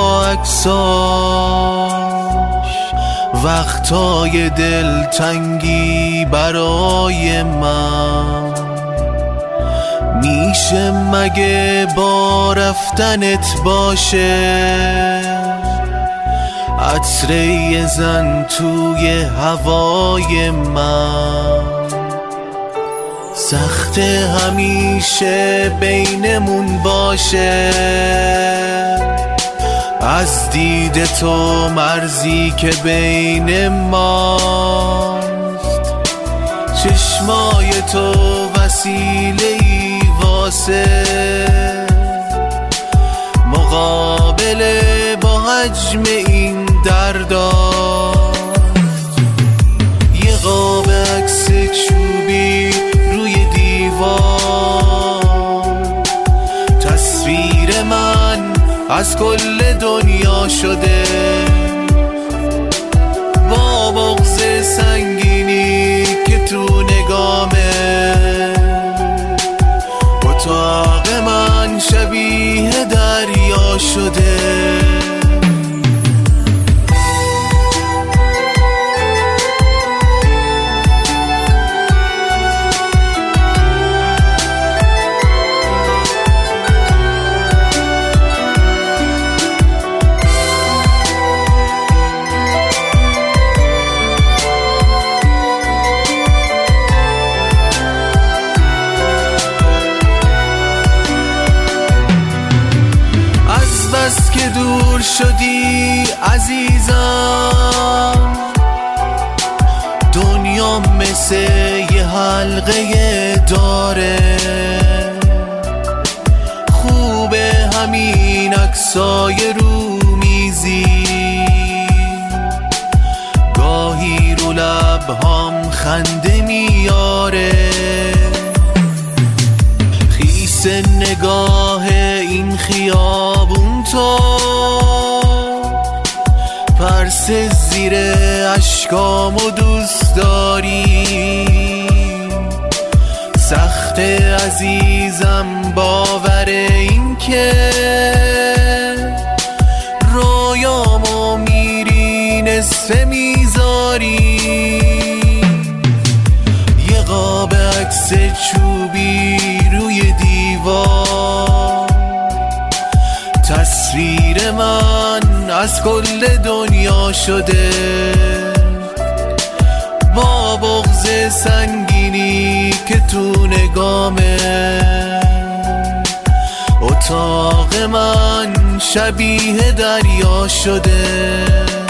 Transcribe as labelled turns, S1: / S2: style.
S1: با عکساش وقتای دلتنگی برای من. میشه مگه با رفتنت باشه عطر یه زن توی هوای من؟ سخت همیشه بینمون باشه از دید تو مرزی که بین ماست. چشمای تو وسیله‌ای واسه مقابله با حجم این درداست. یه قاب عکس چوبی روی دیوار، تصویر من از کل دنیا شده با بغض سنگینی که تو نگامه. اتاق من شبیه دریا شده. بس که دور شدی عزیزم، دنیا مثل یه حلقه داره. خوبه همین عکسای رو میزی، گاهی رو لبهام خنده میاره. خیس نگاه این خیابون تو پرس زیر اشکامو دوست داری. سخت عزیزم باور این که رویامو میری نصف میذاری. یه قاب عکس چوبی روی دیوار، تصویر من از کل دنیا شده با بغض سنگینی که تو نگامه. اتاق من شبیه دریا شده.